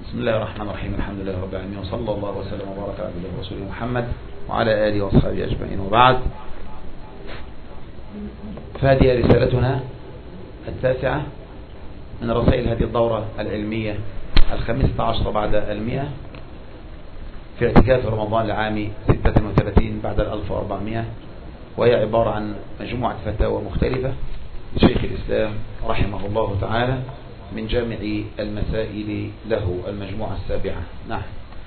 بسم الله الرحمن الرحيم. الحمد لله رب العالمين، وصلى الله وسلم وبارك على عبده ورسوله محمد وعلى آله وأصحابه أجمعين، وبعد. فهذه رسالتنا التاسعة من رسائل هذه الدورة العلمية 15 بعد 100 في اعتكاف رمضان العام 36 بعد 1400، وهي عبارة عن مجموعة فتاوى مختلفة لشيخ الإسلام رحمه الله تعالى من جامع المسائل له، المجموعة السابعة. نعم.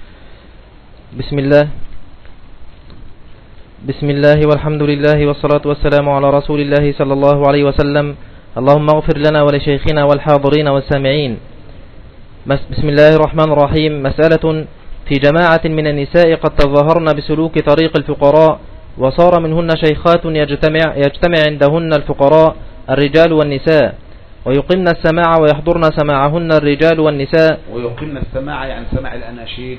بسم الله والحمد لله والصلاة والسلام على رسول الله صلى الله عليه وسلم. اللهم اغفر لنا ولشيخنا والحاضرين والسامعين. بسم الله الرحمن الرحيم. مسألة: في جماعة من النساء قد تظاهرن بسلوك طريق الفقراء، وصار منهن شيخات يجتمع عندهن الفقراء الرجال والنساء، ويقمن السماع ويحضرن سماعهن الرجال والنساء. ويقمن السماع يعني سماع الأناشيد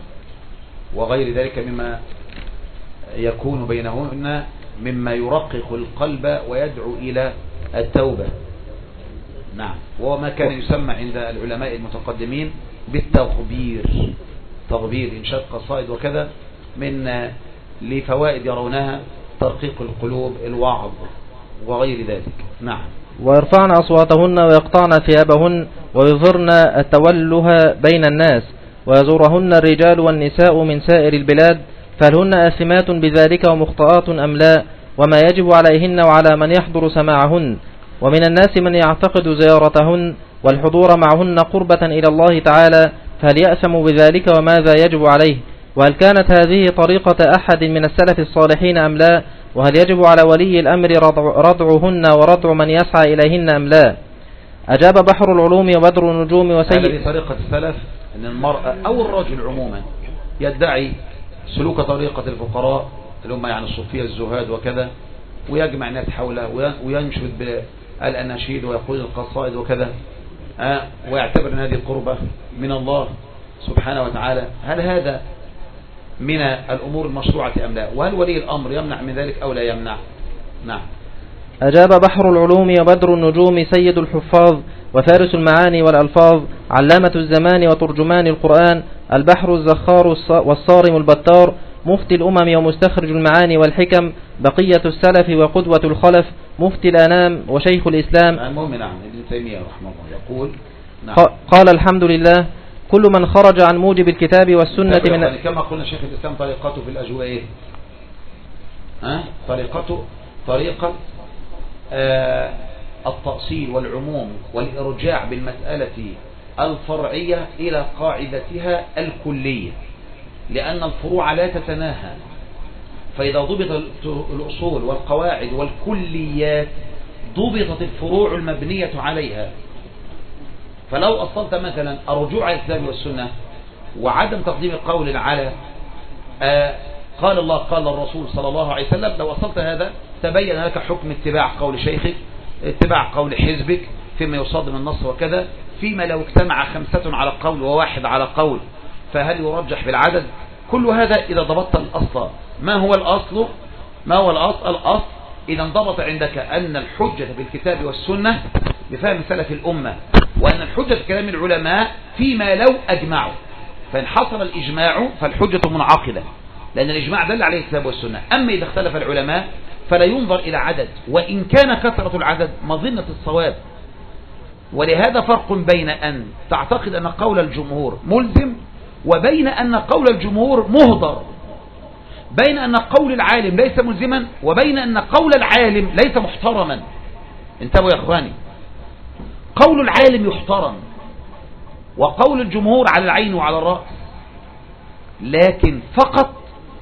وغير ذلك مما يكون بينهن مما يرقق القلب ويدعو إلى التوبة. نعم. وما كان يسمى عند العلماء المتقدمين بالتغبير، تغبير إنشاد قصائد وكذا من لفوائد يرونها: ترقيق القلوب، الوعظ وغير ذلك. نعم. ويرفعن أصواتهن ويقطعن ثيابهن ويظهرن التوله بين الناس، ويزورهن الرجال والنساء من سائر البلاد، فهل هن آثمات بذلك ومخطئات أم لا؟ وما يجب عليهن وعلى من يحضر سماعهن. ومن الناس من يعتقد زيارتهن والحضور معهن قربة إلى الله تعالى، فهل يأثم بذلك وماذا يجب عليه؟ وهل كانت هذه طريقة أحد من السلف الصالحين أم لا؟ وهل يجب على ولي الأمر ردعهن وردع من يسعى إليهن أم لا؟ أجاب بحر العلوم وبدر النجوم وسيد. هذه طريقة السلف، أن المرأة أو الرجل عموما يدعي سلوك طريقة الفقراء اللي هم يعني الصوفية الزهاد وكذا، ويجمع الناس حوله وينشد بالأناشيد ويقول القصائد وكذا، ويعتبر أن هذه قربة من الله سبحانه وتعالى. هل هذا من الأمور المشروعة أم لا؟ وهل ولي الأمر يمنع من ذلك أو لا يمنع؟ نعم. أجاب بحر العلوم وبدر النجوم سيد الحفاظ وفارس المعاني والألفاظ، علامة الزمان وترجمان القرآن، البحر الزخار والصارم البتار، مفتي الأمم ومستخرج المعاني والحكم، بقية السلف وقدوة الخلف، مفتي الأنام وشيخ الإسلام. المهم نعم ابن تيمية رحمه الله يقول نعم. قال: الحمد لله، كل من خرج عن موجب الكتاب والسنة من يعني كما قلنا شيخ الإسلام طريقته في الأجواء إيه؟ طريقة التأصيل والعموم والإرجاع بالمسألة الفرعية إلى قاعدتها الكلية، لأن الفروع لا تتناهى، فإذا ضبط الأصول والقواعد والكليات ضبطت الفروع المبنية عليها. فلو أصلت مثلا الرجوع على الكتاب والسنة وعدم تقديم القول على قال الله قال الرسول صلى الله عليه وسلم، لو أصلت هذا تبين لك حكم اتباع قول شيخك، اتباع قول حزبك فيما يصادم النص وكذا. فيما لو اجتمع 5 على قول وواحد على قول فهل يرجح بالعدد؟ كل هذا إذا ضبطت الأصل. ما هو الأصل؟ الأصل إذا انضبط عندك أن الحجة بالكتاب والسنة بفهم سلف الأمة، وأن الحجة بكلام العلماء فيما لو أجمعوا، فإن حصل الإجماع فالحجة منعقدة، لأن الإجماع دل عليه الكتاب والسنة. أما إذا اختلف العلماء فلا ينظر إلى عدد، وإن كان كثرة العدد مظنة الصواب. ولهذا فرق بين أن تعتقد أن قول الجمهور ملزم، وبين أن قول الجمهور مهدر، بين أن قول العالم ليس ملزما، وبين أن قول العالم ليس محترما. انتبهوا يا أخواني، قول العالم يحترم وقول الجمهور على العين وعلى الرأس، لكن فقط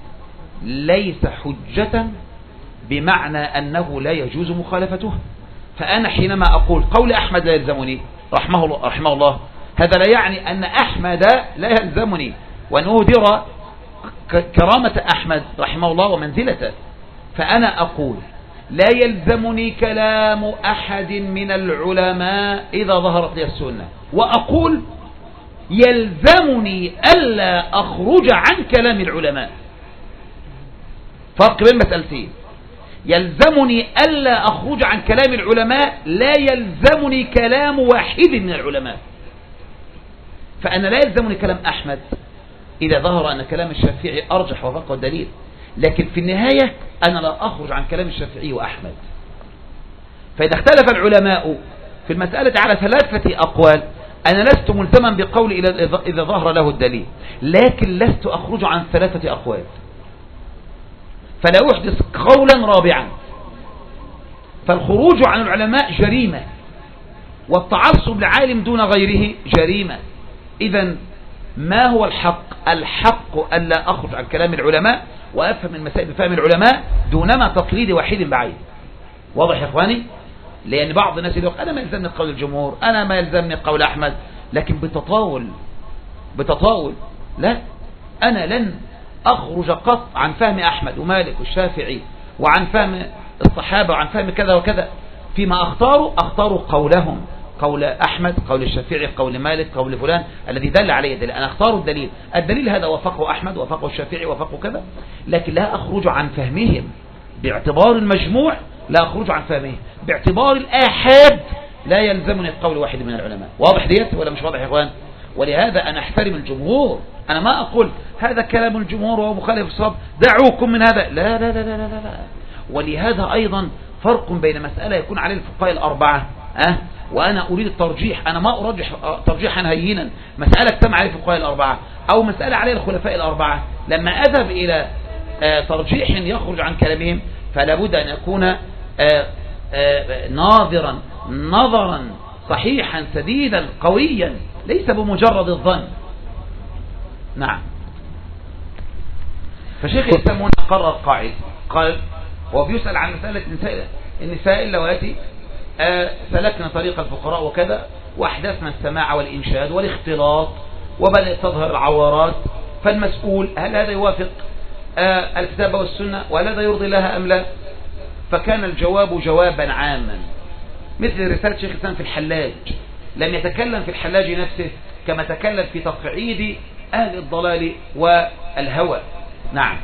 ليس حجة بمعنى أنه لا يجوز مخالفته. فأنا حينما أقول قول أحمد لا يلزمني رحمه الله، هذا لا يعني أن أحمد لا يلزمني، وأنه درى كرامة أحمد رحمه الله ومنزلته. فأنا أقول لا يلزمني كلام أحد من العلماء إذا ظهرت لي السنة، وأقول يلزمني ألا أخرج عن كلام العلماء. فرق بين مسألتين: يلزمني ألا أخرج عن كلام العلماء، لا يلزمني كلام واحد من العلماء. فأنا لا يلزمني كلام أحمد إذا ظهر أن كلام الشافعي أرجح وفقه الدليل، لكن في النهاية أنا لا أخرج عن كلام الشافعي وأحمد. فإذا اختلف العلماء في المسألة على 3 أقوال أنا لست ملزما بقول إذا ظهر له الدليل، لكن لست أخرج عن 3 أقوال، فلا أحدث قولا رابعا. فالخروج عن العلماء جريمة، والتعصب لعالم دون غيره جريمة. إذن ما هو الحق؟ الحق ألا أخرج عن كلام العلماء وأفهم المسائل بفهم العلماء دونما تقليد واحد بعيد. واضح يا إخواني؟ لأن بعض الناس يقول أنا ما يلزمني قول الجمهور، أنا ما يلزمني قول أحمد، لكن بتطاول. لا، أنا لن أخرج قط عن فهم أحمد ومالك والشافعي وعن فهم الصحابة وعن فهم كذا وكذا. فيما أختار قولهم، قول أحمد، قول الشافعي، قول مالك، قول فلان الذي دل عليه الدليل. أنا أختار الدليل هذا وفقه أحمد وفقه الشافعي وفقه كذا، لكن لا أخرج عن فهمهم باعتبار المجموع، لا أخرج عن فهمهم باعتبار الآحاد، لا يلزمني القول واحد من العلماء. واضح ديت ولا مش واضح يا إخوان؟ ولهذا أنا أحترم الجمهور، أنا ما أقول هذا كلام الجمهور وهو مخالف الصواب دعوكم من هذا، لا لا لا لا لا لا. ولهذا أيضا فرق بين مسألة يكون عليه الفقهاء الأربعة وأنا أريد الترجيح، أنا ما أرجح ترجيحا هينا، مسألة اجتمع عليه الفقهاء الأربعة أو مسألة عليه الخلفاء الأربعة، لما أذهب إلى ترجيح يخرج عن كلامهم فلا بد أن يكون نظرا صحيحا سديدا قويا، ليس بمجرد الظن. نعم. فشيخ الإسلام هنا قرر قاعدة، قال هو بيسأل عن مسألة النساء اللواتي سلكنا طريق الفقراء وكذا وأحدثنا السماع والإنشاد والاختلاط وبدأت تظهر العورات، فالمسؤول هل هذا يوافق الكتاب والسنة وهل هذا يرضي لها أم لا؟ فكان الجواب جوابا عاما، مثل رسالة شيخ الإسلام في الحلاج، لم يتكلم في الحلاج نفسه كما تكلم في تقعيد أهل الضلال والهوى. نعم.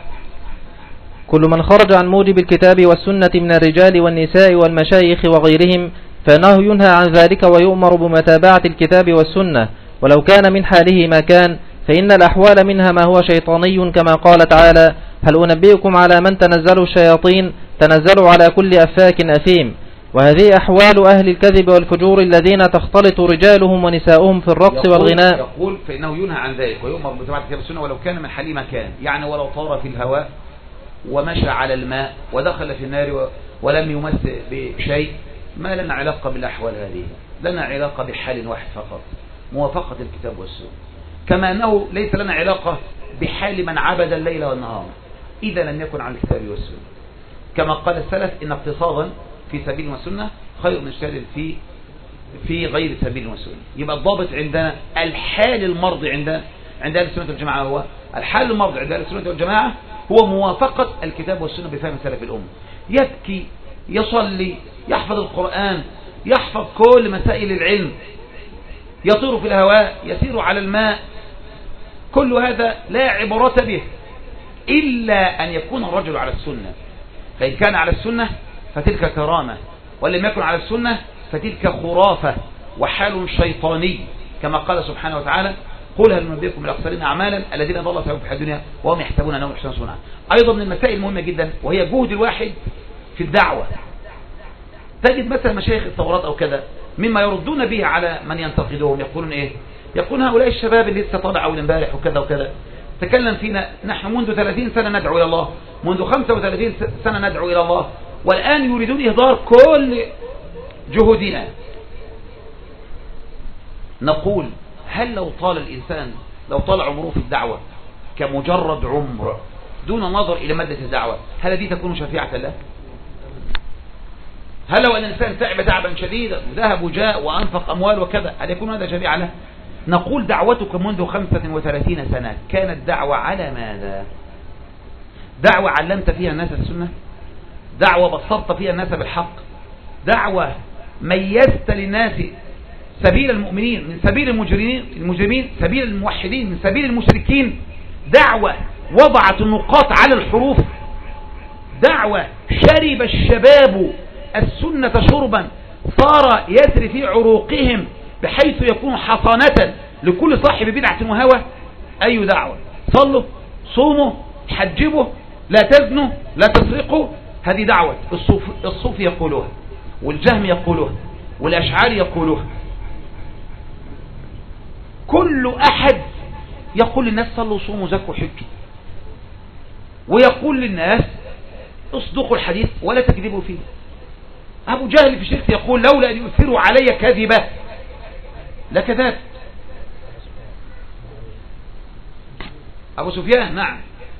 كل من خرج عن موجب الكتاب والسنة من الرجال والنساء والمشايخ وغيرهم فإنه ينهى عن ذلك ويؤمر بمتابعة الكتاب والسنة، ولو كان من حاله ما كان، فإن الأحوال منها ما هو شيطاني، كما قال تعالى: هل أنبئكم على من تنزل الشياطين؟ تنزلوا على كل أفاك أثيم. وهذه أحوال أهل الكذب والفجور الذين تختلط رجالهم ونساؤهم في الرقص والغناء. يقول فإنه ينهى عن ذلك ويؤمر بمتابعة الكتاب والسنة ولو كان من حاله ما كان، يعني ولو طار في الهواء ومشى على الماء ودخل في النار ولم يمس بشيء، ما لنا علاقة بالأحوال هذه، لنا علاقة بحال واحد فقط، موافقة الكتاب والسنة. كما أنه ليس لنا علاقة بحال من عبد الليل والنهار إذا لم يكن على الكتاب والسنة، كما قال السلف: إن اقتصادا في سبيل والسنة خير من اجتهاد في غير سبيل والسنة. يبقى الضابط عندنا الحال المرضي عند أهل السنة والجماعة، هو الحال المرضي عند أهل السنة والجماعة هو موافقة الكتاب والسنة بفهم سلف الأمة. يبكي، يصلي، يحفظ القرآن، يحفظ كل مسائل العلم، يطير في الهواء، يسير على الماء، كل هذا لا عبرة به إلا أن يكون الرجل على السنة. فإن كان على السنة فتلك كرامة، ولم يكن على السنة فتلك خرافة وحال شيطاني، كما قال سبحانه وتعالى: قل هل ننبئكم بالأخسرين أعمالا الذين ضل سعيهم في الدنيا وهم يحسبون أنهم يحسنون صنعا. أيضا من المسائل المهمة جدا وهي جهد الواحد في الدعوة. تجد مثلا مشايخ الثورات أو كذا مما يردون به على من ينتقدهم، يقولون إيه؟ يقولون هؤلاء الشباب اللي لسه طالع أول امبارح وكذا وكذا تكلم فينا، نحن منذ 30 سنة ندعو إلى الله، منذ 35 سنة ندعو إلى الله، والآن يريدون إهدار كل جهودنا. نقول هل لو طال عمره في الدعوة كمجرد عمر دون نظر إلى مادة الدعوة، هل دي تكون شفيعة له؟ هل لو أن الإنسان تعب تعبا شديدا ذهب وجاء وأنفق أموال وكذا، هل يكون هذا شفيعة له؟ نقول دعوتك منذ 35 سنة كانت دعوة على ماذا؟ دعوة علمت فيها الناس السنة؟ دعوة بصرت فيها الناس بالحق؟ دعوة ميزت للناس سبيل المؤمنين من سبيل المجرمين، سبيل الموحدين من سبيل المشركين؟ دعوة وضعت النقاط على الحروف؟ دعوة شرب الشباب السنة شربا صار يسري في عروقهم بحيث يكون حصانة لكل صاحب بدعة وهوى أي دعوة. صلوا، صوموا، حجبوا، لا تزنوا، لا تسرقوا، هذه دعوة الصوف يقولوها، والجهم يقولوها، والأشعاري يقولوها. كل أحد يقول للناس صلوا صوموا زكوا حجوا، ويقول للناس اصدقوا الحديث ولا تكذبوا فيه. أبو جهل في شرك يقول لولا أن يؤثروا علي كذبة لكذبت. أبو سفيان نعم.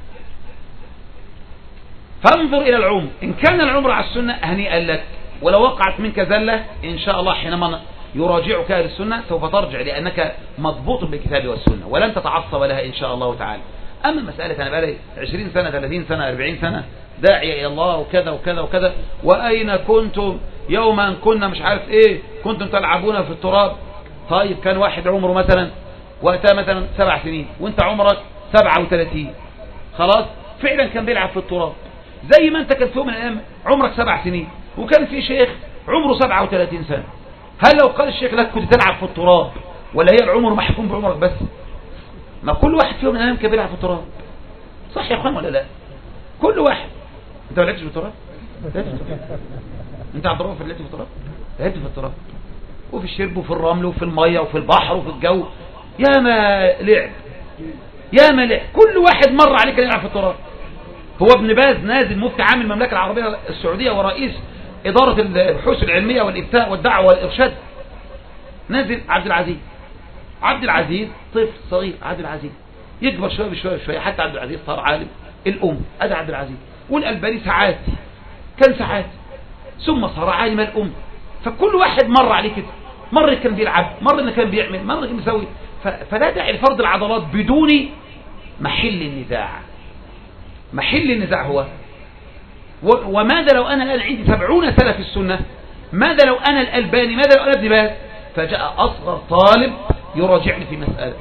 فانظر إلى العمر، إن كان العمر على السنة هنيئا لك، ولو وقعت منك زلة إن شاء الله حينما يراجعك أهل السنة سوف ترجع، لأنك مضبوط بالكتاب والسنة ولن تتعصب لها إن شاء الله تعالى. أما مسألة أنا بقالي 20 سنة 30 سنة 40 سنة داعية إلى الله وكذا وكذا وكذا، وأين كنتم يوما كنا مش عارف إيه، كنتم تلعبون في التراب. طيب كان واحد عمره مثلا وقتها مثلا 7 سنين وانت عمرك 37، خلاص فعلا كان بيلعب في التراب، زي ما انت كان في يوم من الأيام عمرك 7 سنين وكان في شيخ عمره 37 سنة. هل لو قال الشيخ لك كنت تلعب في التراب، ولا هي العمر محكوم بعمرك بس؟ ما كل واحد في يوم من الأيام كان بيلعب في التراب، صح يا اخوان ولا لا؟ كل واحد. انت ما لعبتش في التراب؟ انت عبد الرؤوف لعبت في التراب؟ لعبت في التراب وفي الشرب وفي الرمل وفي المية وفي البحر وفي الجو، يا ما لعب يا ما لعب. كل واحد مر عليه كان يلعب في التراب. هو ابن باز نازل مفتي عام المملكة العربية السعودية ورئيس إدارة البحوث العلمية والإفتاء والدعوة والإرشاد، نازل عبد العزيز طفل صغير، عبد العزيز يكبر شوية بشوية بشوية حتى عبد العزيز صار عالم الأم، أدى عبد العزيز. والألباني ساعات كان ساعات، ثم صار عالم الأم. فكل واحد مر عليه كده، مر كان بيلعب، مر إنه كان بيعمل، مر كان بيسوي. فلا داعي لفرض العضلات بدون محل النزاع. محل النزاع هو وماذا لو أنا الآن عندي 70 سنة في السنة؟ ماذا لو أنا الألباني؟ ماذا لو أنا ابن باز؟ فجاء أصغر طالب يراجعني في مسألة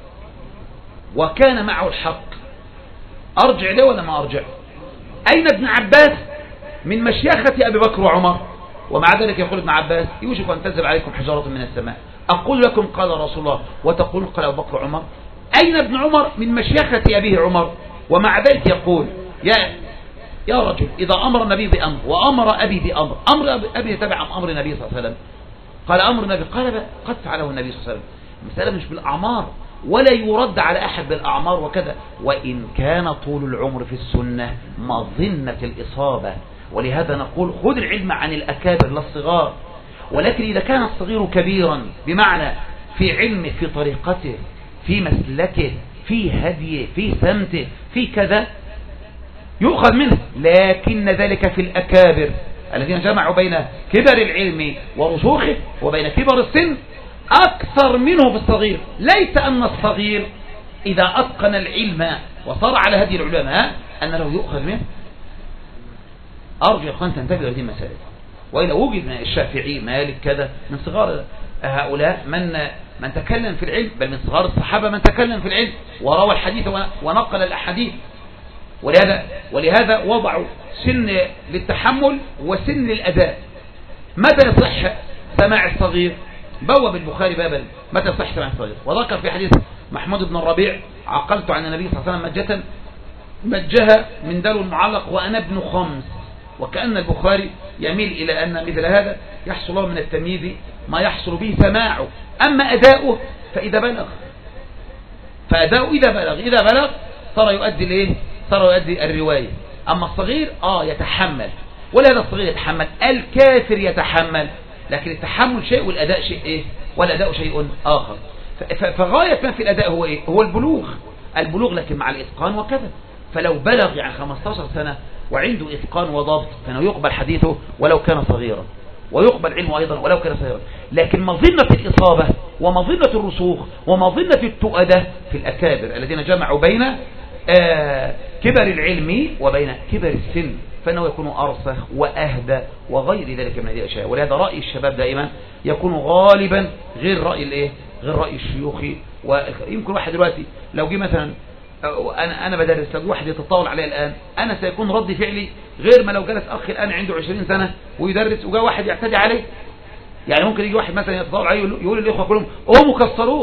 وكان معه الحق، أرجع له ولا ما أرجع؟ أين ابن عباس من مشيخة أبي بكر وعمر؟ ومع ذلك يقول ابن عباس يوشك أن تنزل عليكم حجارة من السماء. أقول لكم قال رسول الله وتقول قال أبو بكر وعمر. أين ابن عمر من مشيخة أبيه عمر؟ ومع ذلك يقول يا رجل إذا أمر النبي بأمر وأمر أبي بأمر، أمر أبي تبع أمر النبي صلى الله عليه وسلم، قال أمر النبي، قال قد فعله النبي صلى الله عليه وسلم. المسألة مش بالأعمار ولا يرد على أحد بالأعمار وكذا، وإن كان طول العمر في السنة مظنة الإصابة. ولهذا نقول خذ العلم عن الأكابر لا الصغار. ولكن إذا كان الصغير كبيرا بمعنى في علمه في طريقته في مسلكه في هديه في سمته في كذا يؤخذ منه. لكن ذلك في الأكابر الذين جمعوا بين كبر العلم ورسوخه وبين كبر السن أكثر منه في الصغير. ليس أن الصغير إذا أتقن العلم وصار على هدي العلماء أن له يؤخذ منه. أرجو أن تنتبه هذه المسائل. وإذا وجد من الشافعي مالك كذا من صغار هؤلاء من تكلم في العلم، بل من صغار الصحابة من تكلم في العلم وروى الحديث ونقل الأحاديث. ولهذا وضعوا سن للتحمل وسن للأداء. متى يصح سماع الصغير؟ بوب البخاري بابا متى يصح سماع الصغير، وذكر في حديث محمود بن الربيع عقلت عن النبي صلى الله عليه وسلم مجها من دلو المعلق وأنا ابن 5. وكأن البخاري يميل إلى أن مثل هذا يحصل له من التمييز ما يحصل به سماعه. أما أداؤه فإذا بلغ، فأداؤه إذا بلغ صار يؤدي الإيه؟ صار يؤدي الرواية. أما الصغير يتحمل، ولهذا الصغير يتحمل، الكافر يتحمل، لكن التحمل شيء والأداء شيء إيه؟ والأداء شيء آخر. فغاية ما في الأداء هو إيه؟ هو البلوغ لكن مع الإتقان وكذا. فلو بلغ يعني 15 سنة وعنده إتقان وضبط فإنه يقبل حديثه ولو كان صغيرا، ويقبل علمه أيضا ولو كان صغيرا. لكن مظنة الإصابة ومظنة الرسوخ ومظنة التؤدة في الأكابر الذين جمعوا بين كبر العلم وبين كبر السن، فإنه يكون أرسخ وأهدى وغير ذلك من هذه الأشياء. ولهذا رأي الشباب دائما يكون غالبا غير رأي الشيوخ. ويمكن واحد دلوقتي لو جه مثلا أنا بدرس لو واحد يتطاول عليه الآن، أنا سيكون رد فعلي غير ما لو جلس أخي الآن عنده 20 سنة ويدرس وجاء واحد يعتدي عليه. يعني ممكن يجي واحد مثلا يتطاول عليه يقول للإخوة كلهم قوموا كسروه،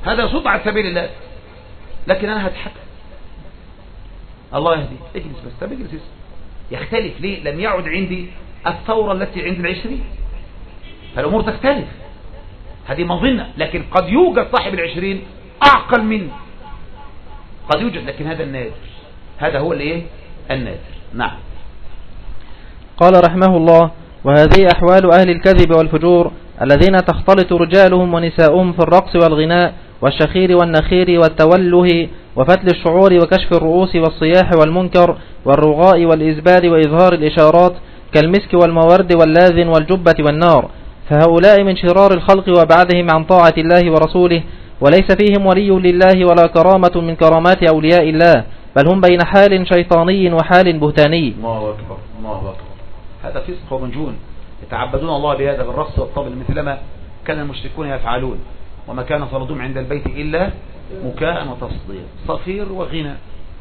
هذا صوت على سبيل الله، لكن أنا هضحك. الله يهدي، اجلس بس. طب اجلس. يختلف ليه؟ لم يعد عندي الثورة التي عند 20. فالأمور تختلف، هذه مظنة. لكن قد يوجد صاحب 20 أعقل مني، قد يوجد، لكن هذا النادر. هذا هو الايه؟ النادر. نعم. قال رحمه الله: وهذه أحوال أهل الكذب والفجور الذين تختلط رجالهم ونساؤهم في الرقص والغناء والشخير والنخير والتوله وفتل الشعور وكشف الرؤوس والصياح والمنكر والرغاء والإزبال وإظهار الإشارات كالمسك والمورد واللاذن والجبة والنار. فهؤلاء من شرار الخلق وابعدهم عن طاعة الله ورسوله، وليس فيهم ولي لله ولا كرامة من كرامات أولياء الله، بل هم بين حال شيطاني وحال بهتاني. الله أكبر، الله أكبر. هذا فسق ومنجون، يتعبدون الله بهذا بالرقص والطبل مثلما كان المشركون يفعلون، وما كان صلاتهم عند البيت إلا مكاء وتصديق، صفير وغنى،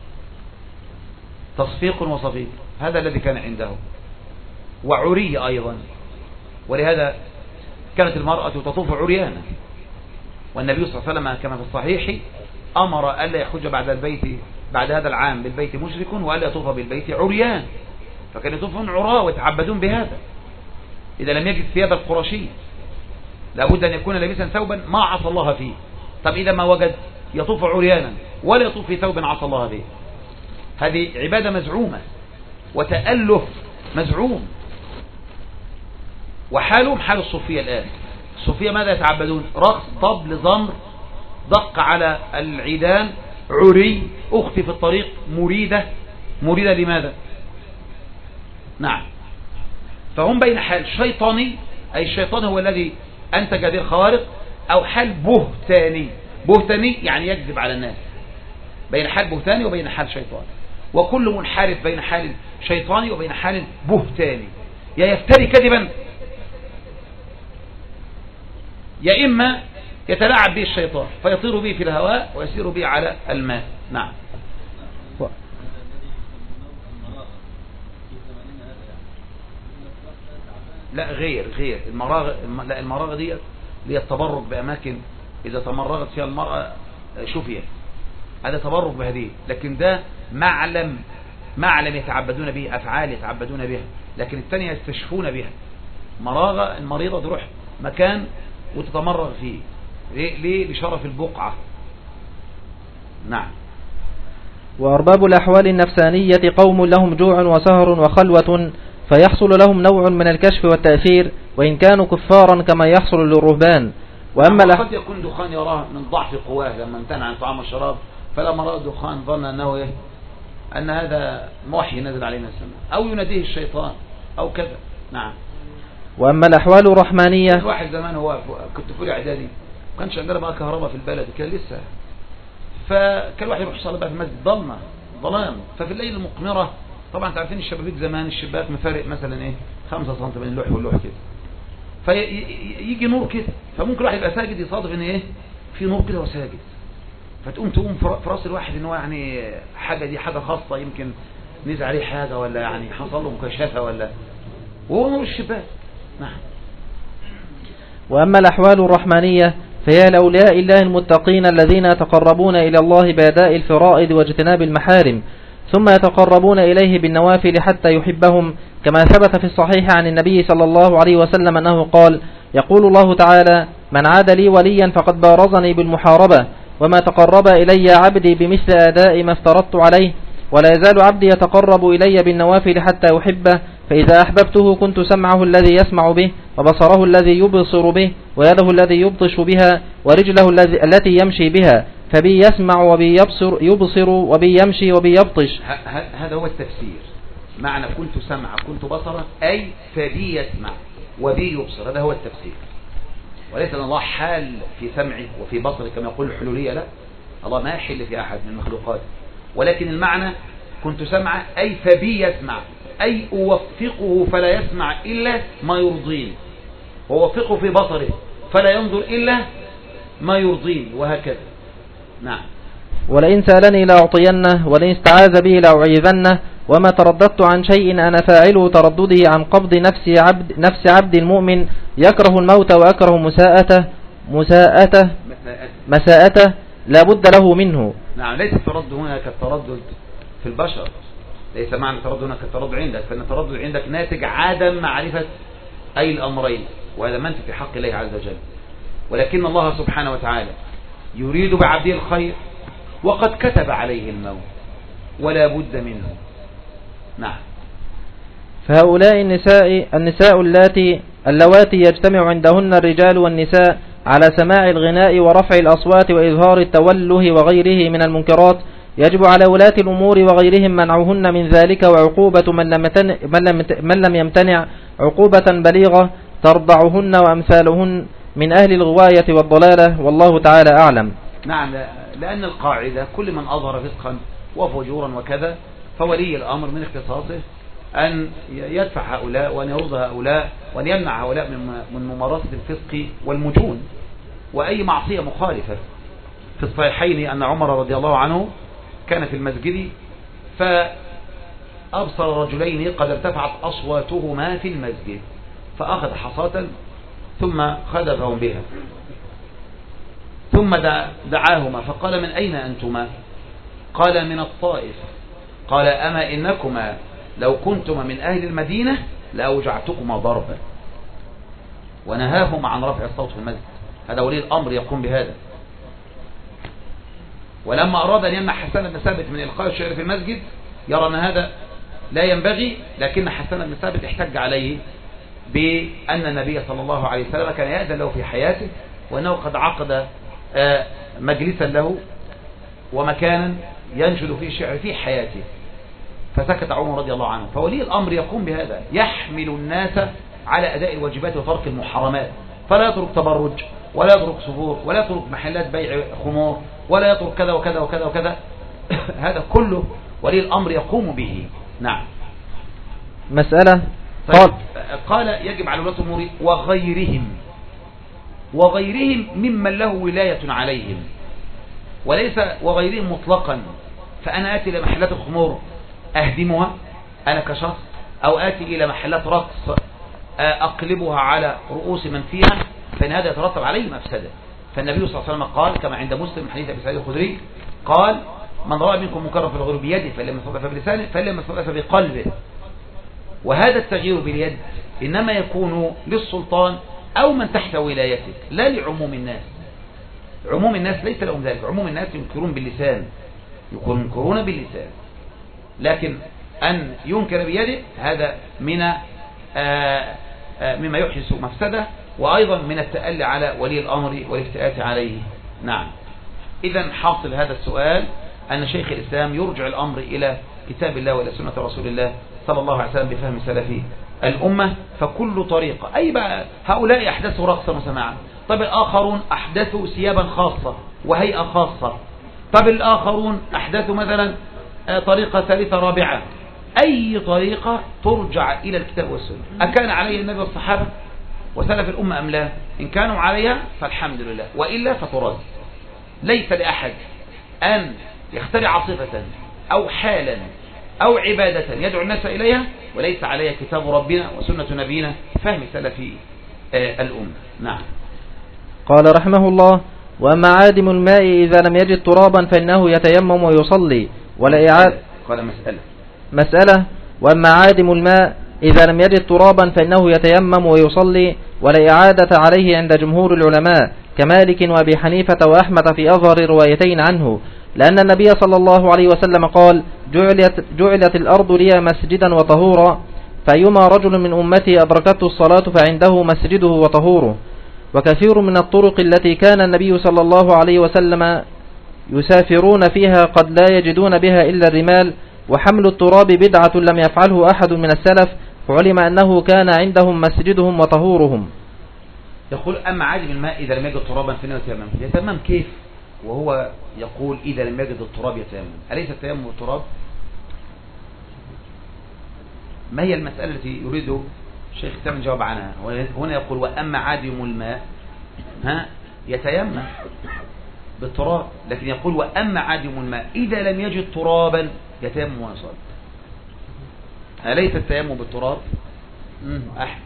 تصفيق وصفير، هذا الذي كان عنده. وعري أيضا، ولهذا كانت المرأة تطوف عريانا، والنبي صلى الله عليه وسلم كما في الصحيح أمر ألا يحج بعد هذا العام بالبيت مشرك، وألا يطوف بالبيت عريان، فكانوا يطوفون عراة ويتعبدون بهذا. إذا لم يجد ثياب القرشي لابد أن يكون لابسا ثوبا ما عصى الله فيه. طب إذا ما وجد يطوف عريانا ولا يطوف في ثوب عصى الله فيه. هذه عبادة مزعومة وتألف مزعوم. وحالهم حال الصوفية الآن. الصوفية ماذا يتعبدون؟ رقص، طبل، زمر، دق على العيدان، عري، أختي في الطريق، مريدة. مريدة لماذا؟ نعم. فهم بين حال شيطاني، أي الشيطان هو الذي أنتج هذه الخوارق، أو حال بهتاني. بهتاني يعني يكذب على الناس، بين حال بهتاني وبين حال شيطاني. وكل منحرف بين حال شيطاني وبين حال بهتاني، يا يفتري كذبا، يا إما يتلاعب به الشيطان فيطير به في الهواء ويسير به على الماء. نعم. لا، غير المراغ دي هي التبرك بأماكن إذا تمرغت فيها المرأة شفيت، هذا تبرك بهذه. لكن ده معلم يتعبدون به، أفعال يتعبدون بها. لكن الثانية يستشفون بها. مراغة المريضة تروح مكان وتتمرغ فيه. ليه؟ لشرف البقعة. نعم. وأرباب الأحوال النفسانية قوم لهم جوع وسهر وخلوة، فيحصل لهم نوع من الكشف والتأثير، وإن كانوا كفارا كما يحصل للرهبان. وأما قد يكون دخان يراه من ضعف قواه لما امتنع عن طعام الشراب، فلما رأى الدخان ظن أنه أن هذا موحي نزل عليه من السماء، أو يناديه الشيطان أو كذا. نعم. وأما الأحوال الرحمانية، الواحد زمان هو كنت في أولى إعدادي، ما كانش عندنا بقى كهرباء في البلد، كان لسه، فكان الواحد يروح يصلي بقى في المسجد ظلام، ففي الليل المقمرة طبعا تعرفين الشبابيك زمان الشباك مفارق مثلا 5 سم بين اللوح واللوح كده، فيجي نور كده، فممكن الواحد يبقى ساجد يصادف ان في نور كده وساجد، فتقوم في راس الواحد ان هو يعني حاجه دي حاجه خاصه، يمكن نزل عليه حاجه ولا يعني حصل له مكاشفه ولا، وهو نور الشباك. نعم. وأما الأحوال الرحمانية فهي لأولياء الله المتقين الذين يتقربون إلى الله بأداء الفرائض واجتناب المحارم، ثم يتقربون إليه بالنوافل حتى يحبهم، كما ثبت في الصحيح عن النبي صلى الله عليه وسلم أنه قال: يقول الله تعالى: من عاد لي وليا فقد بارزني بالمحاربة، وما تقرب إلي عبدي بمثل أداء ما افترضت عليه، ولا يزال عبدي يتقرب إلي بالنوافل حتى يحبه، فإذا أحببته كنت سمعه الذي يسمع به، وبصره الذي يبصر به، ويده الذي يبطش بها، ورجله التي يمشي بها، فبي يسمع وبي يبصر وبي يمشي وبي يبطش. هذا هو التفسير. معنى كنت سمع كنت بصرا، أي فبي يسمع وبي يبصر، هذا هو التفسير. وليس أن الله حال في سمعه وفي بصره كما يقول الحلولية، لا، الله ما يحل في أحد من مخلوقاته، ولكن المعنى كنت سمع أي فبي يسمع، أي أوفقه فلا يسمع إلا ما يرضيني، ووفقه في بصره فلا ينظر إلا ما يرضيني، وهكذا. نعم. ولئن سألني لأعطينه، ولئن استعاذ به لأعيذنه، وما ترددت عن شيء أنا فاعله تردده عن قبض نفس عبد المؤمن يكره الموت ويكره مساءته مساءته لا بد له منه. نعم، ليس التردد هنا كالتردد في البشر، ليس معنى التردد هنا كالتردد عندك، فإن التردد عندك ناتج عدم معرفة أي الأمرين، وهذا منفي في حق الله عز وجل. ولكن الله سبحانه وتعالى يريد بعبده الخير، وقد كتب عليه الموت ولا بد منه. نعم. فهؤلاء النساء اللواتي يجتمع عندهن الرجال والنساء على سماع الغناء ورفع الأصوات وإظهار التوله وغيره من المنكرات، يجب على ولاة الأمور وغيرهم منعهن من ذلك، وعقوبة من لم يمتنع عقوبة بليغة ترضعهن وأمثالهن من أهل الغواية والضلالة، والله تعالى أعلم. نعم، لأن القاعدة كل من أظهر فسقا وفجورا وكذا فولي الأمر من اختصاصه أن يدفع هؤلاء وأن يرضى هؤلاء وأن يمنع هؤلاء من ممارسة الفسق والمجون وأي معصية مخالفة. في الصحيحين أن عمر رضي الله عنه كان في المسجد فأبصر رجلين قد ارتفعت أصواتهما في المسجد، فأخذ حصاة ثم خدفهم بها، ثم دعاهما فقال: من أين أنتما؟ قال: من الطائف. قال: أما إنكما لو كنتما من أهل المدينة لأوجعتكما ضربا. ونهاهما عن رفع الصوت في المسجد. هذا ولي الأمر يقوم بهذا. ولما أراد أن يمنع حسان بن ثابت من إلقاء الشعر في المسجد يرى أن هذا لا ينبغي، لكن حسان بن ثابت احتج عليه بأن النبي صلى الله عليه وسلم كان يأذن له في حياته، وأنه قد عقد مجلسا له ومكانا ينشد فيه الشعر في حياته، فسكت عمر رضي الله عنه. فولي الأمر يقوم بهذا، يحمل الناس على أداء الواجبات وترك المحرمات، فلا يترك تبرج ولا يترك سفور ولا يترك محلات بيع خمور ولا يترك كذا وكذا وكذا وكذا. هذا كله ولي الأمر يقوم به. نعم. مسألة قال يجب على ولاة الأمور وغيرهم ممن له ولاية عليهم، وليس وغيرهم مطلقا. فأنا آتي إلى محلات الخمور أهدمها أنا كشخص، أو آتي إلى محلات رقص أقلبها على رؤوس من فيها، فإن هذا يترتب عليه مفسدة. فالنبي صلى الله عليه وسلم قال كما عند مسلم حديث أبي سعيد الخدري قال: من رأى منكم منكرا فليغيره بيده، فإن لم يستطع فبلسانه، فإن لم يستطع فبقلبه. وهذا التغيير باليد إنما يكون للسلطان أو من تحت ولايته، لا لعموم الناس. عموم الناس ليس لهم ذلك. عموم الناس ينكرون باللسان، ينكرون باللسان، لكن أن ينكر بيده هذا مما يحدث مفسدة، وأيضا من التألي على ولي الأمر والافتئات عليه. نعم. إذن حاصل هذا السؤال أن شيخ الإسلام يرجع الأمر إلى كتاب الله وإلى سنة رسول الله صلى الله عليه وسلم بفهم سلف الأمة. فكل طريقة أي بقى هؤلاء أحدثوا رقصا وسماعا، طب الآخرون أحدثوا ثيابا خاصة وهيئة خاصة، طب الآخرون أحدثوا مثلا طريقة ثالثة رابعة. أي طريقة ترجع إلى الكتاب والسنة. أكان عليه النبي والصحابة وسلف الأمة أم لا؟ إن كانوا عليها فالحمد لله، وإلا فترد. ليس لأحد أن يخترع صفة أو حالا أو عبادة يدعو الناس إليها وليس عليها كتاب ربنا وسنة نبينا فهم سلف الأمة. نعم. قال رحمه الله: وأما عادم الماء إذا لم يجد ترابا فإنه يتيمم ويصلي ولا إعادة. قال مسألة: وأما عادم الماء إذا لم يجد ترابا فإنه يتيمم ويصلي ولا إعادة عليه عند جمهور العلماء كمالك وأبي حنيفة وأحمد في أظهر روايتين عنه، لأن النبي صلى الله عليه وسلم قال: جعلت الأرض لي مسجدا وطهورا، فأيما رجل من أمتي أدركته الصلاة فعنده مسجده وطهوره. وكثير من الطرق التي كان النبي صلى الله عليه وسلم يسافرون فيها قد لا يجدون بها إلا الرمال، وحمل التراب بدعة لم يفعله أحد من السلف، فعلم أنه كان عندهم مسجدهم وطهورهم. يقول: أما عادم الماء إذا لم يجد ترابا فإنه يتيمم. يتيمم كيف وهو يقول إذا لم يجد التراب يتيمم؟ أليس التيمم بالتراب؟ ما هي المسألة التي يريد الشيخ الإسلام الجواب عنها؟ هنا يقول: وأما عادم الماء يتيمم بالتراب، لكن يقول: وأما عادم الماء إذا لم يجد ترابا يتيمم ويصلي. أليس التيمم بالتراب؟ أحد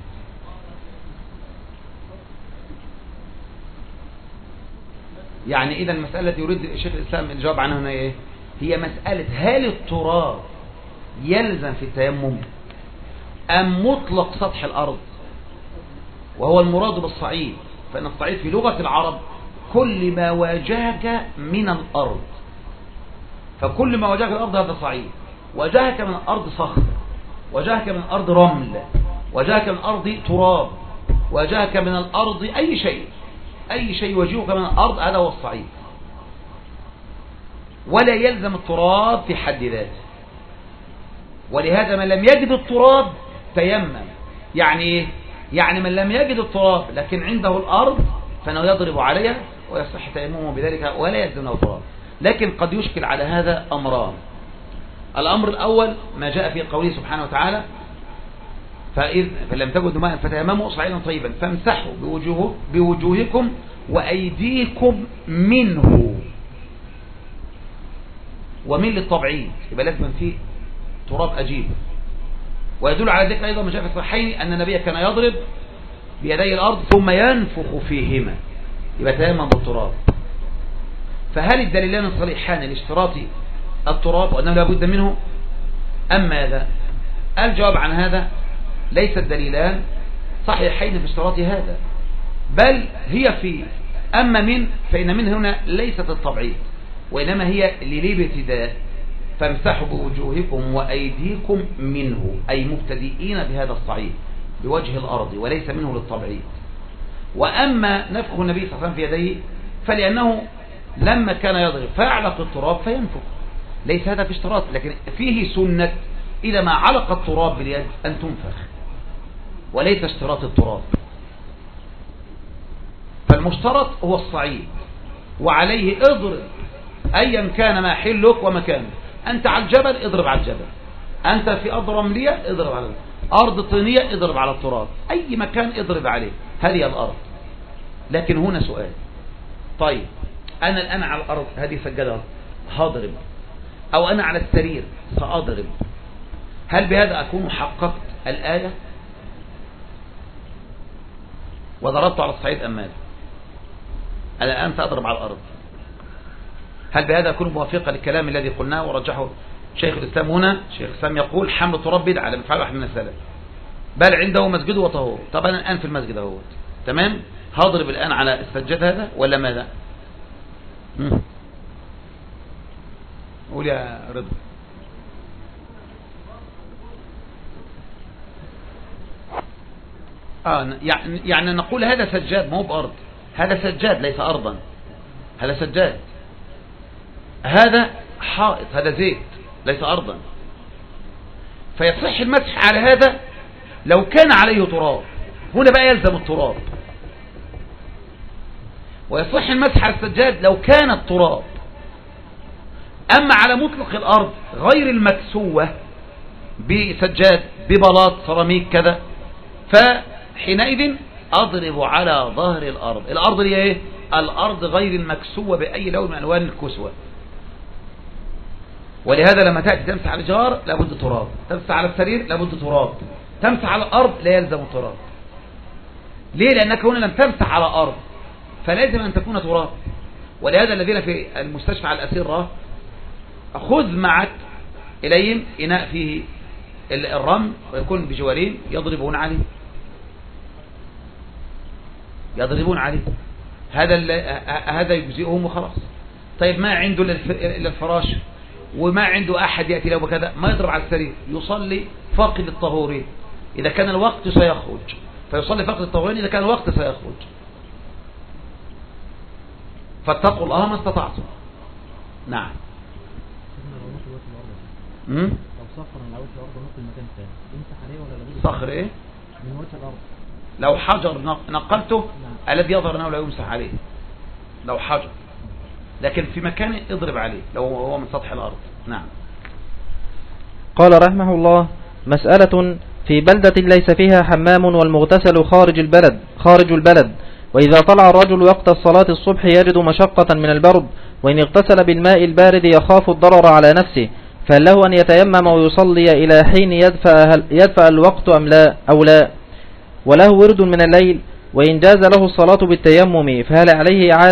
يعني إذا المسألة التي يريد شيخ الإسلام الجواب عنها هنا إيه؟ هي مسألة هل التراب يلزم في التيمم أم مطلق سطح الأرض، وهو المراد بالصعيد، فإن الصعيد في لغة العرب كل ما واجهك من الأرض، فكل ما واجهك الأرض هذا صعيد. واجهك من الأرض صخر، واجهك من الأرض رمل، واجهك من الأرض تراب، واجهك من الأرض أي شيء يواجهك من الأرض، هذا هو الصعيد. ولا يلزم التراب في حد ذاته، ولهذا من لم يجد التراب تيمم. يعني ايه؟ يعني من لم يجد التراب لكن عنده الأرض فإنه يضرب عليها ويصح تيممه بذلك ولا يلزم له تراب. لكن قد يشكل على هذا أمران. الأمر الأول ما جاء في قوله سبحانه وتعالى فإذ فلم تجدوا ماء فتيمموا صعيدا طيبا فامسحوا بوجوهكم وأيديكم منه. ومن للطبعين يبقى لازم فيه تراب أجيب. ويدل على ذلك أيضا ما جاء في الصحيحين أن النبي كان يضرب بيدي الأرض ثم ينفخ فيهما، يبقى تيمم بالتراب. فهل الدليلان الصريحان لاشتراط التراب وأنه لا بد منه أم ماذا؟ الجواب عن هذا ليس الدليلان صحيحين في اشتراط هذا، بل هي في أما من فإن من هنا ليست الطبعية وإنما هي للابتداء. فامسحوا بوجوهكم وأيديكم منه، أي مبتدئين بهذا الصعيد بوجه الأرض وليس منه للطبعية. وأما نفخ النبي صلى الله عليه وسلم في يديه فلأنه لما كان يضرب فيعلق التراب فينفخ، ليس هذا في اشتراط، لكن فيه سنة إذا ما علق التراب باليد أن تنفخ، وليس اشتراط التراب. فالمشترط هو الصعيد وعليه اضرب أيا كان ما حلك ومكانه. أنت على الجبل اضرب على الجبل، أنت في أرض رملية اضرب على أرض طينية اضرب على التراب، أي مكان اضرب عليه، هذه الأرض. لكن هنا سؤال، طيب أنا الآن على الأرض هذه سجادة هضرب، أو أنا على السرير سأضرب، هل بهذا أكون حققت الآية وضربت على الصعيد أم ماذا؟ أنا الآن سأضرب على الأرض، هل بهذا أكون موافقا للكلام الذي قلناه ورجحه شيخ الإسلام هنا؟ شيخ الإسلام يقول حمل التراب بدعة على مفعل واحد من السلف، بل عنده مسجد وطهور. طب أنا الآن في المسجد اهوت تمام، هضرب الآن على السجاد هذا ولا ماذا؟ قول يا رضا. يعني نقول هذا سجاد ما هو بأرض، هذا سجاد ليس أرضا، هذا سجاد، هذا حائط، هذا زيت ليس أرضا. فيصح المسح على هذا لو كان عليه تراب، هنا بقى يلزم التراب. ويصح المسح على السجاد لو كان التراب. أما على مطلق الأرض غير المكسوة بسجاد ببلاط سيراميك كذا، فحينئذ أضرب على ظهر الأرض. الأرض هي إيه؟ الأرض غير المكسوة بأي لون من ألوان الكسوة. ولهذا لما تأتي تمسح على الجار لابد تراب، تمسح على السرير لابد تراب، تمسح على الأرض لا يلزم تراب. ليه؟ لأنك هنا لم تمسح على أرض فلازم أن تكون تراب. ولهذا الذين في المستشفى على الأسرة خذ معك إليهم إناء فيه الرمل ويكون بجوارين يضربون عليه، يضربون عليه، هذا يجزئهم وخلاص. طيب ما عنده إلا الفراش وما عنده أحد يأتي له بكذا، ما يضرب على السرير، يصلي فاقد الطهورين إذا كان الوقت سيخرج، فيصلي فاقد الطهورين إذا كان الوقت سيخرج. فاتقوا الله ما استطعتم. نعم. لو صخر من وجه الأرض نقل مكان ثاني يمسح عليه ولا لا؟ صخر إيه؟ من وجه الأرض. لو حجر نقلته الذي يظهر أنه لا يمسح عليه، لو حجر، لكن في مكان اضرب عليه لو هو من سطح الأرض. نعم. قال رحمه الله: مسألة في بلدة ليس فيها حمام والمغتسل خارج البلد، وإذا طلع الرجل وقت الصلاة الصبح يجد مشقة من البرد، وإن اغتسل بالماء البارد يخاف الضرر على نفسه، فله أن يتيمم ويصلي إلى حين يدفع الوقت أو لا، وله ورد من الليل، وإن جاز له الصلاة بالتيمم فهل عليه إعادة؟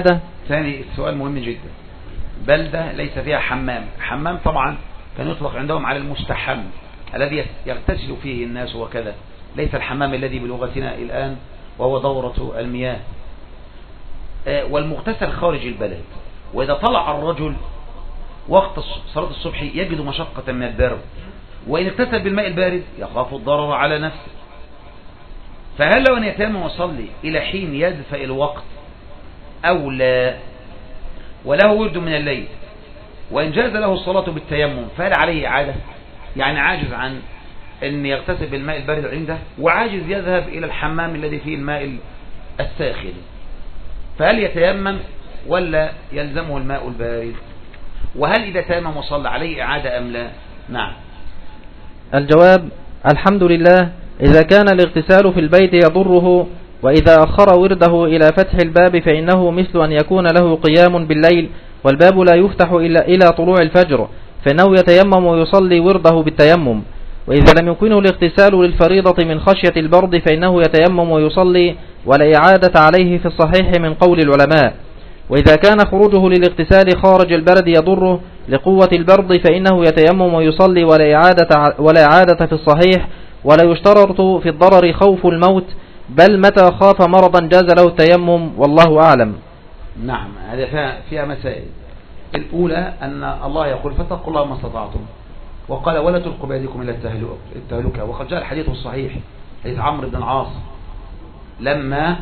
ثاني السؤال مهم جدا. بلدة ليس فيها حمام. حمام طبعا كان يطلق عندهم على المستحم الذي يغتسل فيه الناس وكذا، ليس الحمام الذي بلغتنا الآن وهو دورة المياه. والمغتسل خارج البلد، وإذا طلع الرجل وقت صلاة الصبح يجد مشقة من البرد، وإن اغتسل بالماء البارد يخاف الضرر على نفسه. فهل لو أن يتيمم ويصلي إلى حين يدفئ الوقت أو لا، وله ورد من الليل، وإن جاز له الصلاة بالتيمم فهل عليه إعادة؟ يعني عاجز عن أن يغتسل بالماء البارد عنده، وعاجز يذهب إلى الحمام الذي فيه الماء الساخن، فهل يتيمم ولا يلزمه الماء البارد؟ وهل إذا تيمم وصلى عليه إعادة أم لا؟ نعم. الجواب: الحمد لله، إذا كان الاغتسال في البيت يضره، وإذا أخر ورده إلى فتح الباب فإنه مثل أن يكون له قيام بالليل والباب لا يفتح إلا إلى طلوع الفجر، فإنه يتيمم ويصلي ورده بالتيمم. وإذا لم يمكنه الاغتسال للفريضة من خشية البرد فإنه يتيمم ويصلي، ولا إعادة عليه في الصحيح من قول العلماء. وإذا كان خروجه للاغتسال خارج البرد يضره لقوة البرد فإنه يتيمم ويصلي، ولا إعادة في الصحيح، ولا يشترط في الضرر خوف الموت، بل متى خاف مرضا جاز له التيمم، والله أعلم. نعم، هذا فيها مسائل. الأولى أن الله يقول فاتقوا الله ما استطعتم، وقال ولا تلقوا بأيديكم إلى التهلكة. وقد جاء الحديث الصحيح حديث عمرو بن العاص لما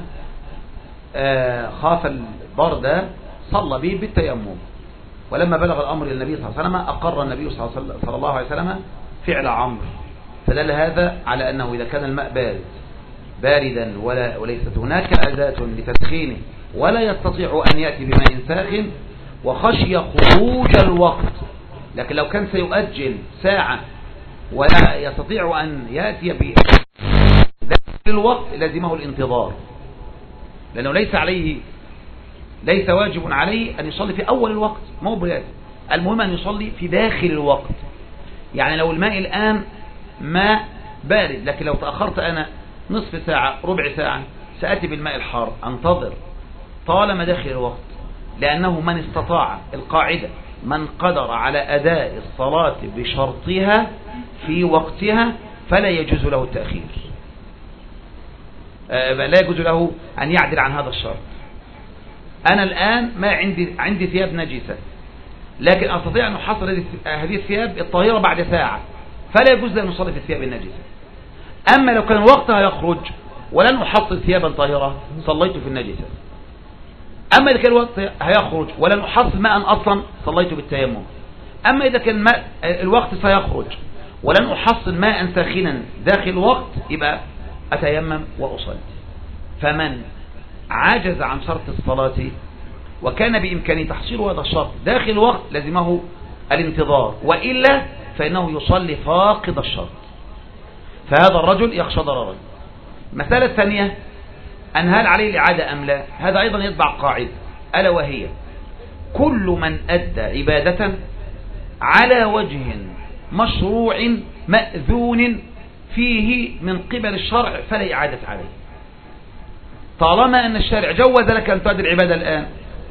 خاف البرد صلى به بالتيمم، ولما بلغ الأمر للنبي صلى الله عليه وسلم أقر النبي صلى الله عليه وسلم فعل عمرو. فدل هذا على أنه إذا كان الماء باردا وليست هناك أداة لتسخينه ولا يستطيع أن يأتي بماء ساخن وخشي خروج الوقت، لكن لو كان سيؤجل ساعة ولا يستطيع أن يأتي بالوقت لازمه الانتظار، لأنه ليس واجب عليه أن يصلي في أول الوقت، مو بلازم. المهم أن يصلي في داخل الوقت. يعني لو الماء الآن ماء بارد، لكن لو تأخرت أنا نصف ساعة ربع ساعة سأتي بالماء الحار، أنتظر طالما داخل الوقت، لأنه من استطاع، القاعدة من قدر على أداء الصلاة بشرطها في وقتها فلا يجوز له التأخير، لا يجوز له أن يعدل عن هذا الشرط. أنا الآن ما عندي ثياب نجسة، لكن أستطيع أن أحصل هذه الثياب الطاهرة بعد ساعة، فلا يجوز لي أن أصلي في الثياب النجسة. أما لو كان وقتها يخرج ولن أحصل ثيابا طاهرة صليت في النجسة. أما إذا كان الوقت هيخرج ولن أحصل ماء أصلا صليت بالتيمم. أما إذا كان الوقت سيخرج ولن أحصل ماء ساخنا داخل الوقت يبقى أتيمم وأصلي. فمن عجز عن شرط الصلاة وكان بإمكانه تحصيل هذا الشرط داخل الوقت لازمه الانتظار، وإلا فإنه يصلي فاقد الشرط، فهذا الرجل يخشى ضررا. مسألة ثانية أن هل عليه الإعادة أم لا، هذا أيضا يتبع قاعدة ألا وهي كل من أدى عبادة على وجه مشروع مأذون فيه من قبل الشرع فلا إعادة عليه. طالما أن الشارع جوز لك أن تؤدي العبادة الآن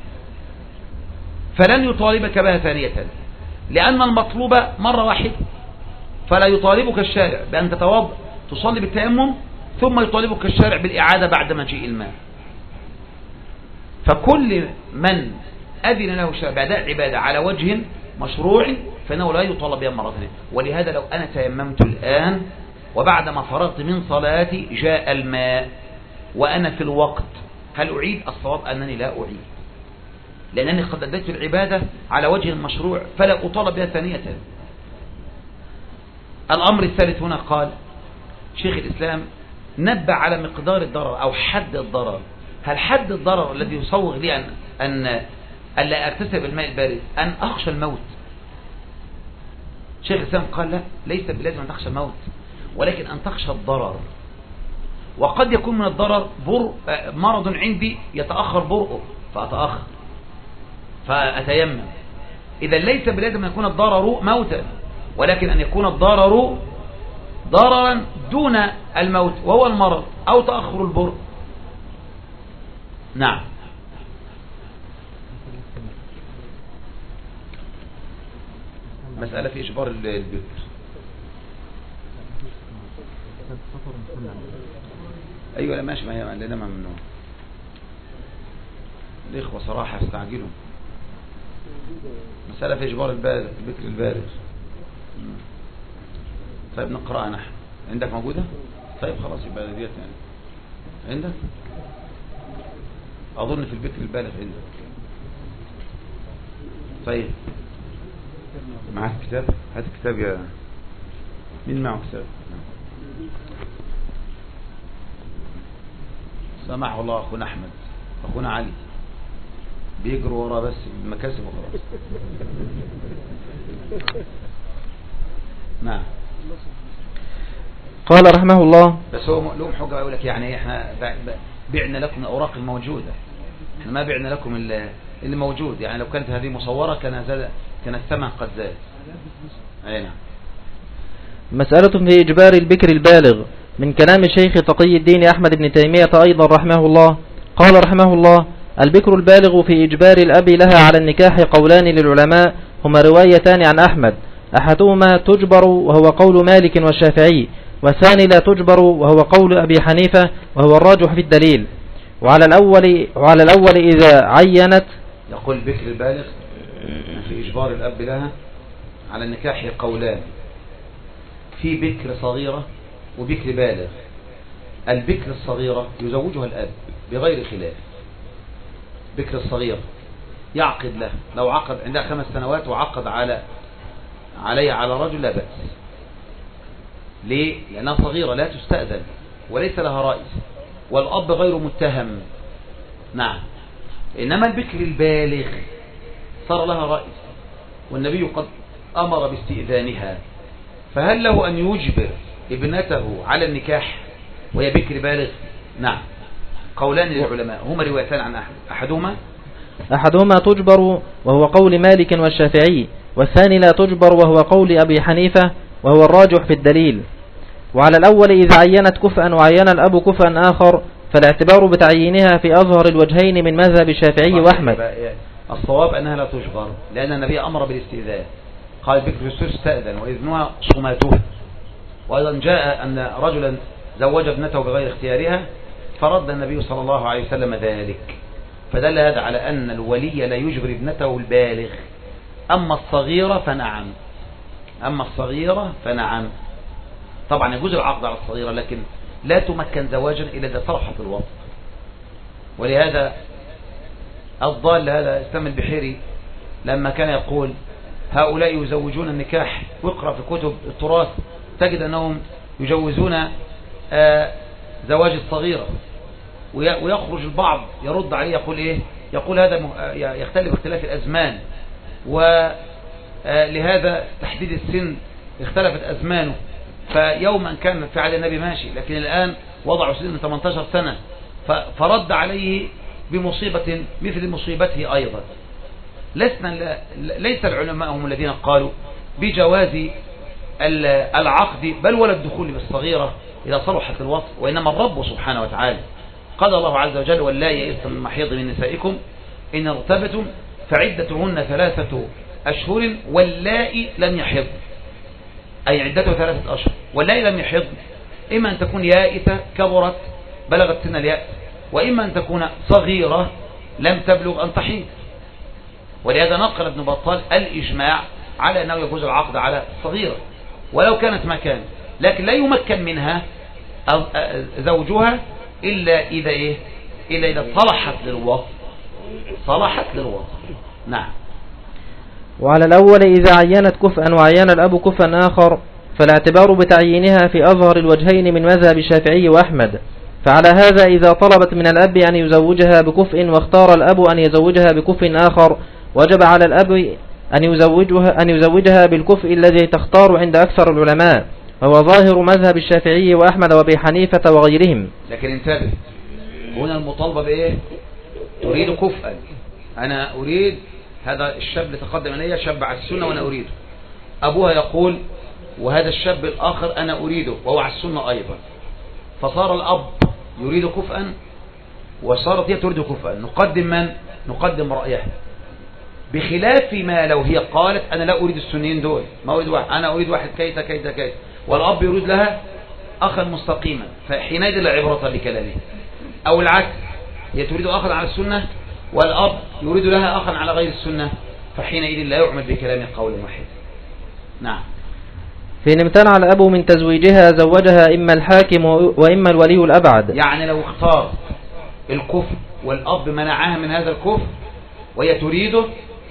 فلن يطالبك بها ثانية، لأن المطلوب مرة واحدة، فلا يطالبك الشارع بأن تتوضأ تصلي بالتيمم ثم يطالبك الشارع بالإعادة بعد مجيء الماء. فكل من أذن له الشارع بأداء عبادة على وجه مشروع فإنه لا يطالب بها مرة ثانية. ولهذا لو أنا تيممت الآن وبعدما فرغت من صلاتي جاء الماء وأنا في الوقت، هل أعيد؟ الصواب أنني لا أعيد، لأنني قد أديت العبادة على وجه مشروع فلا أطالب بها ثانية. الأمر الثالث هنا قال شيخ الإسلام نبه على مقدار الضرر أو حد الضرر. هل حد الضرر الذي يصوغ لي أن لا أغتسل بالماء البارد أن أخشى الموت؟ شيخ الإسلام قال لا، ليس بلازم أن تخشى الموت، ولكن أن تخشى الضرر. وقد يكون من الضرر مرض عندي يتأخر برؤه فأتأخر فأتيمم. إذا ليس بلازم أن يكون الضرر موتا، ولكن أن يكون الضرر ضررا دون الموت وهو المرض أو تأخر البرء. نعم. مسألة في إجبار البكر. أيوة لا ماشي، ما هي عندنا ممنوع. الإخوة صراحة استعجلوا. مسألة في إجبار البكر البالغ. طيب نقرأها نحن. عندك موجودة؟ طيب خلاص يبقى ديت يعني. عندك؟ أظن في البكر البالغ عندك. طيب معك كتاب؟ هات كتاب يا مين معه كتاب؟ سمحه الله أخونا أحمد، أخونا علي بيجروا ورا بس المكاسب وخلاص. نعم. قال رحمه الله. بس هو لهم حجة يقول لك يعني احنا بعنا لكم الأوراق الموجودة، احنا ما بعنا لكم اللي موجود، يعني لو كانت هذه مصورة كان الثمن قد زاد. اي نعم. مسألة في إجبار البكر البالغ من كلام الشيخ تقي الدين أحمد بن تيمية أيضا رحمه الله. قال رحمه الله: البكر البالغ في إجبار الأب لها على النكاح قولان للعلماء هما روايتان عن أحمد، أحدهما تجبر وهو قول مالك والشافعي، والثاني لا تجبر وهو قول أبي حنيفة وهو الراجح في الدليل. وعلى الأول إذا عينت، يقول البكر البالغ في إجبار الأب لها على النكاح قولان، في بكر صغيرة وبكر بالغ. البكر الصغيرة يزوجها الأب بغير خلاف. بكر الصغيرة يعقد له، لو عقد عندها 5 سنوات وعقد على رجل لا بأس. ليه؟ لأنها صغيرة لا تستأذن وليس لها رئيس والأب غير متهم. نعم. إنما البكر البالغ صار لها رئيس والنبي قد أمر باستئذانها، فهل له أن يجبر ابنته على النكاح وهي بكر بالغ؟ نعم. قولان للعلماء هما روايتان عن أحد. أحدهما تجبر وهو قول مالك والشافعي، والثاني لا تجبر وهو قول أبي حنيفة وهو الراجح في الدليل. وعلى الأول إذا عينت كفءا وعين الأب كفءا آخر فالاعتبار بتعيينها في أظهر الوجهين من مذهب الشافعي وأحمد. الصواب أنها لا تجبر لأن النبي أمر بالاستئذان، قال بكر تستأذن وإذنها صماتها. وأيضا جاء أن رجلا زوج ابنته بغير اختيارها فرد النبي صلى الله عليه وسلم ذلك، فدل هذا على أن الولي لا يجبر ابنته البالغ. أما الصغيرة فنعم. طبعا يجوز العقد على الصغيرة لكن لا تمكن زواجا إلا إذا صلحت الوطن. ولهذا الضال هذا اسلام البحيري لما كان يقول هؤلاء يزوجون النكاح، واقرأ في كتب التراث تجد أنهم يجوزون زواج الصغيرة، ويخرج البعض يرد عليه يقول إيه؟ يقول هذا يختلف اختلاف الأزمان، ولهذا تحديد السن اختلفت أزمانه، فيوما كان في عهد النبي ماشي لكن الآن وضعوا سن 18 سنة، فرد عليه بمصيبة مثل مصيبته أيضا. ليس العلماء هم الذين قالوا بجواز العقد بل ولا الدخول بالصغيرة إذا صلحت الوصف، وإنما الرب سبحانه وتعالى قال الله عز وجل: واللائي يئسن من المحيض من نسائكم إن ارتبتم فعدتهن 3 أشهر واللائي لم يحض، أي عدته 3 أشهر. واللائي لم يحض إما أن تكون يائسة كبرت بلغت سن اليأس، وإما أن تكون صغيرة لم تبلغ أن تحيض. ولهذا نقل ابن بطال الإجماع على أنه يجوز العقد على الصغيرة ولو كانت مكان، لكن لا يمكن منها زوجها إلا إذا صلحت للوطن. نعم. وعلى الأول إذا عينت كفءا وعين الأب كفءا آخر فالاعتبار بتعيينها في أظهر الوجهين من مذهب الشافعي وأحمد. فعلى هذا إذا طلبت من الأب أن يزوجها بكفء واختار الأب أن يزوجها بكفء آخر وجب على الأب أن يزوجها بالكفء الذي تختار عند أكثر العلماء، وهو ظاهر مذهب الشافعي وأحمد وأبي حنيفة وغيرهم. لكن انتبه، هنا المطالبة بإيه؟ تريد كفءا. أنا أريد هذا الشاب اللي تقدم إلي شاب على السنة وأنا أريده. أبوها يقول وهذا الشاب الآخر أنا أريده وهو على السنة أيضا، فصار الأب يريد كفءا وصارت هي تريد كفءا. نقدم من؟ نقدم رأيها. بخلاف ما لو هي قالت أنا لا أريد السنين دول، ما أريد واحد، أنا أريد واحد كيت كيت كيت، والأب يريد لها أخا مستقيما، فحينئذ لا عبرة لكلامه. أو العكس، هي تريد أخا على السنة والأب يريد لها أخا على غير السنة، فحينئذ لا يعمل بكلام قول واحد. نعم. فإن امتنع الأب من تزويجها زوجها إما الحاكم وإما الولي الأبعد. يعني لو اختار الكفر والأب منعها من هذا الكفر وهي تريده،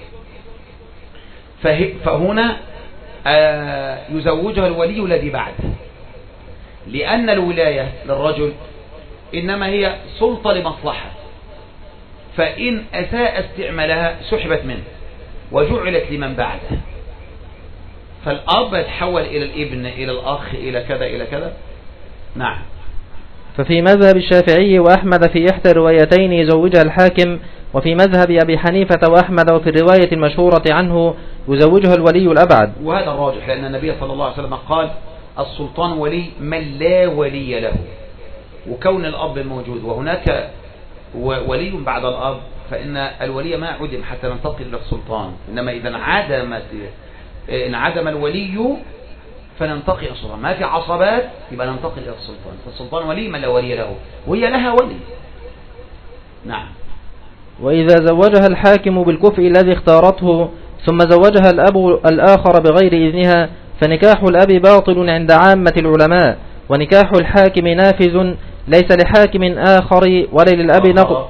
فهنا يزوجها الولي الذي بعده، لأن الولاية للرجل إنما هي سلطة لمصلحة، فإن أساء استعمالها سحبت منه وجعلت لمن بعده، فالأب يتحول إلى الابن إلى الأخ إلى كذا إلى كذا. نعم. ففي مذهب الشافعي وأحمد في إحدى الروايتين يزوجها الحاكم، وفي مذهب أبي حنيفة وأحمد وفي الرواية المشهورة عنه يزوجها الولي الأبعد. وهذا الراجح، لأن النبي صلى الله عليه وسلم قال السلطان ولي من لا ولي له، وكون الأب موجود وهناك ولي بعد الأب، فإن الولي ما عدم حتى ننتقل إلى السلطان، إنما إذا انعدم الولي فننتقل إلى السلطان، ما في عصبات يبقى ننتقل إلى السلطان، فالسلطان ولي من لا ولي له وهي لها ولي. نعم. وإذا زوجها الحاكم بالكفء الذي اختارته ثم زوجها الأب الآخر بغير إذنها فنكاح الأب باطل عند عامة العلماء، ونكاح الحاكم نافذ، ليس لحاكم آخر ولا للأب نقض،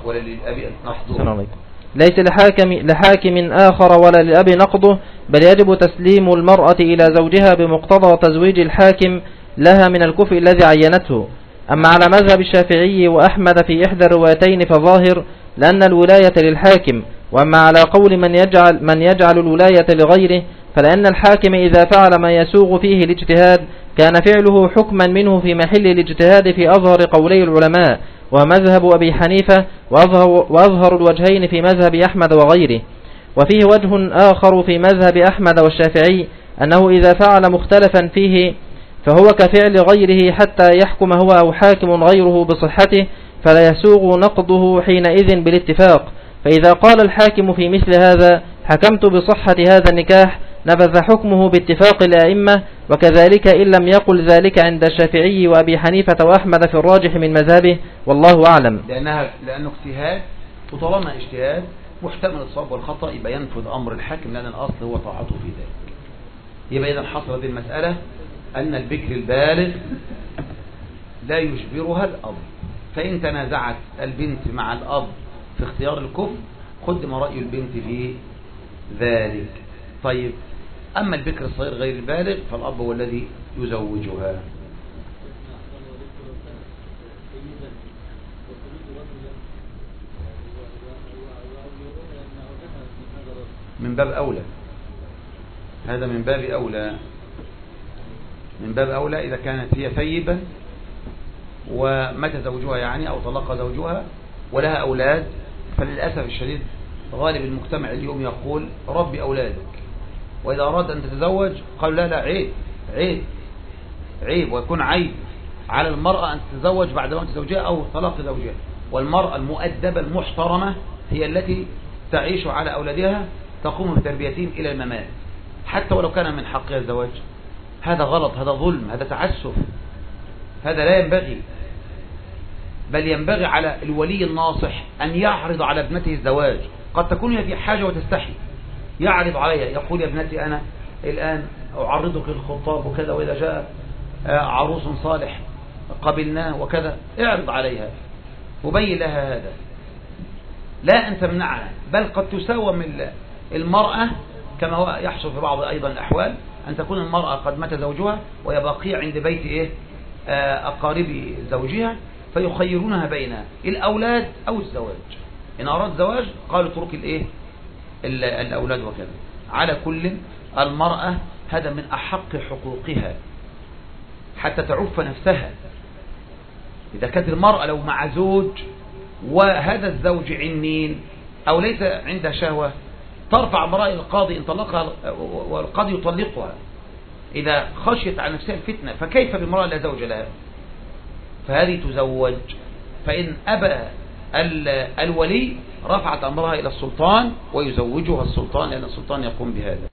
ليس لحاكم آخر ولا للأب نقضه، بل يجب تسليم المرأة إلى زوجها بمقتضى تزويج الحاكم لها من الكفء الذي عينته. أما على مذهب الشافعي وأحمد في إحدى الروايتين فظاهر لأن الولاية للحاكم، وأما على قول من يجعل الولاية لغيره فلأن الحاكم إذا فعل ما يسوغ فيه الاجتهاد كان فعله حكما منه في محل الاجتهاد في أظهر قولي العلماء، ومذهب أبي حنيفة وأظهر الوجهين في مذهب أحمد وغيره. وفيه وجه آخر في مذهب أحمد والشافعي أنه إذا فعل مختلفا فيه فهو كفعل غيره حتى يحكم هو أو حاكم غيره بصحته، فلا يسوغ نقضه حينئذ بالاتفاق. فإذا قال الحاكم في مثل هذا حكمت بصحة هذا النكاح نبذ حكمه باتفاق الأئمة، وكذلك إن لم يقل ذلك عند الشافعي وأبي حنيفة وأحمد في الراجح من مذهبه، والله أعلم. لأنه اجتهاد، وطالما اجتهاد محتمل الصواب والخطأ يبقى ينفذ أمر الحاكم، لأن الأصل هو طاعته في ذلك. يبقى إذا حصل هذه المسألة أن البكر البالغ لا يجبرها الأب، فإن تنازعت البنت مع الأب في اختيار الكفر قدم رأي البنت في ذلك. طيب، أما البكر الصغير غير البالغ فالأب هو الذي يزوجها. من باب أولى، هذا من باب أولى، من باب أولى إذا كانت هي ثيبة ومات زوجها يعني أو طلق زوجها ولها أولاد، فللأسف الشديد غالب المجتمع اليوم يقول ربي أولادك، وإذا أراد أن تتزوج قال لا عيب عيب عيب، ويكون عيب على المرأة أن تتزوج بعد موت زوجها أو طلاق زوجها. والمرأة المؤدبة المحترمة هي التي تعيش على أولادها، تقوم بتربيتهم إلى الممات حتى ولو كان من حقها الزواج. هذا غلط، هذا ظلم، هذا تعسف، هذا لا ينبغي. بل ينبغي على الولي الناصح أن يعرض على ابنته الزواج. قد تكون هي في حاجة وتستحي، يعرض عليها يقول يا ابنتي أنا الآن أعرضك للخطاب وكذا، وإذا جاء عروس صالح قبلناه وكذا، اعرض عليها وبين لها هذا، لا أن تمنعها. بل قد تساوم من المرأة كما هو يحصل في بعض أيضا الأحوال، أن تكون المرأة قد مات زوجها ويبقي عند بيت أقارب زوجها، فيخيرونها بين الأولاد أو الزواج. إن أراد زواج قالوا اترك الأولاد وكذا. على كل المرأة هذا من أحق حقوقها حتى تعف نفسها. إذا كانت المرأة لو مع زوج وهذا الزوج عنين أو ليس عندها شهوة ترفع براء القاضي إن طلقها والقاضي يطلقها إذا خشيت على نفسها الفتنة، فكيف بامرأة لا زوج لها؟ فهذه تزوج. فإن أبى الولي رفعت أمرها إلى السلطان ويزوجها السلطان، لأن السلطان يقوم بهذا.